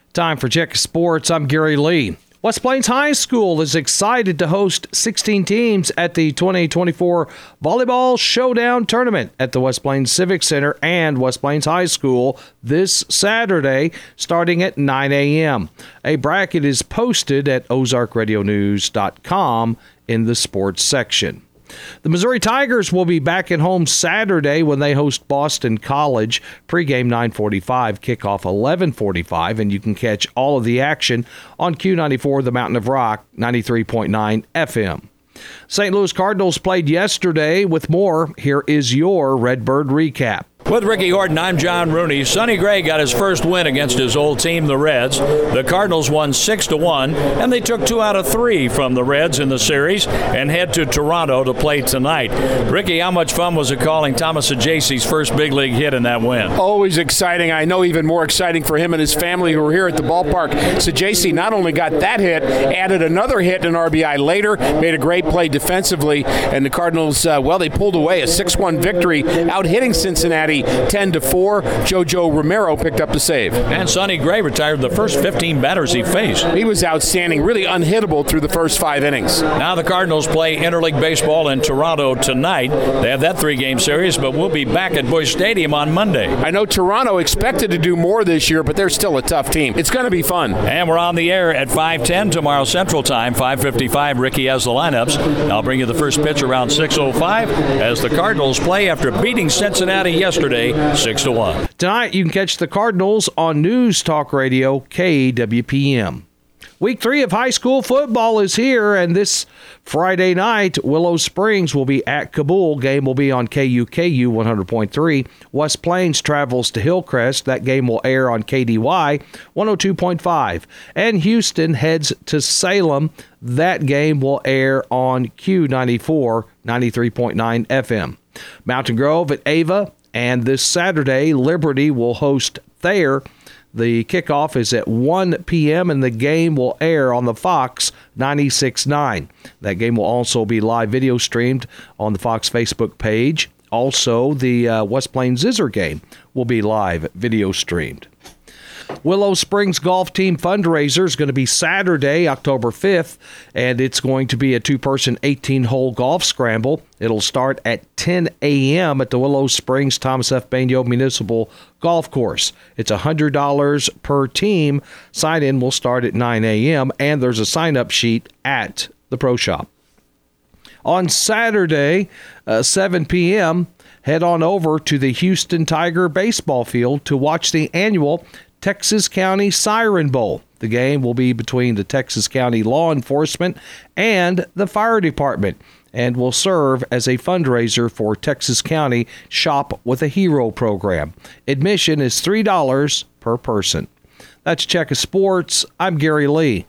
Time for Check Sports. I'm Gary Lee. West Plains High School is excited to host 16 teams at the 2024 Volleyball Showdown Tournament at the West Plains Civic Center and West Plains High School this Saturday, starting at 9 a.m. A bracket is posted at ozarkradionews.com in the sports section. The Missouri Tigers will be back at home Saturday when they host Boston College. Pregame 9:45, kickoff 11:45, and you can catch all of the action on Q94, the Mountain of Rock, 93.9 FM. St. Louis Cardinals played yesterday. With more, here is your Redbird recap. With Ricky Horton, I'm John Rooney. Sonny Gray got his first win against his old team, the Reds. The Cardinals won 6-1, and they took 2 out of 3 from the Reds in the series and head to Toronto to play tonight. Ricky, how much fun was it calling Thomas Ajayce's first big league hit in that win? Always exciting. I know even more exciting for him and his family who were here at the ballpark. Ajayce not only got that hit, added another hit and RBI later, made a great play defensively, and the Cardinals, they pulled away a 6-1 victory, out-hitting Cincinnati 10-4. Jojo Romero picked up the save. And Sonny Gray retired the first 15 batters he faced. He was outstanding, really unhittable through the first 5 innings. Now the Cardinals play interleague baseball in Toronto tonight. They have that 3-game series, but we'll be back at Busch Stadium on Monday. I know Toronto expected to do more this year, but they're still a tough team. It's going to be fun. And we're on the air at 5:10 tomorrow Central Time, 5:55. Ricky has the lineups. I'll bring you the first pitch around 6:05 as the Cardinals play after beating Cincinnati yesterday 6-1. Tonight, you can catch the Cardinals on News Talk Radio, KWPM. Week 3 of high school football is here, and this Friday night, Willow Springs will be at Kabul. Game will be on KUKU 100.3. West Plains travels to Hillcrest. That game will air on KDY 102.5. And Houston heads to Salem. That game will air on Q94 93.9 FM. Mountain Grove at Ava. And this Saturday, Liberty will host Thayer. The kickoff is at 1 p.m. and the game will air on the Fox 96.9. That game will also be live video streamed on the Fox Facebook page. Also, the West Plains Zizzer game will be live video streamed. Willow Springs Golf Team fundraiser is going to be Saturday, October 5th, and it's going to be a 2-person 18-hole golf scramble. It'll start at 10 a.m. at the Willow Springs Thomas F. Bainio Municipal Golf Course. It's $100 per team. Sign-in will start at 9 a.m., and there's a sign-up sheet at the Pro Shop. On Saturday, 7 p.m., head on over to the Houston Tiger baseball field to watch the annual Texas County Siren Bowl. The game will be between the Texas County Law Enforcement and the Fire Department and will serve as a fundraiser for Texas County Shop with a Hero program. Admission is $3 per person. That's Check of Sports. I'm Gary Lee.